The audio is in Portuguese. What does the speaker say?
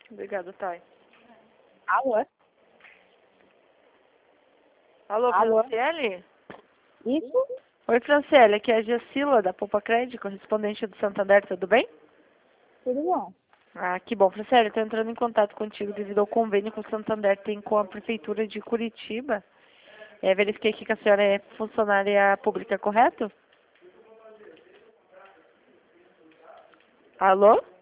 Obrigada, Thay. Alô? Alô, Alô? Franciele? Isso? Oi, Franciele, aqui é a Gessila, da Poupa Crédito, correspondente do Santander, tudo bem? Tudo bom? Ah, que bom. Franciele, estou entrando em contato contigo devido ao convênio que o Santander tem com a Prefeitura de Curitiba. Verifiquei aqui que a senhora é funcionária pública, correto? Alô?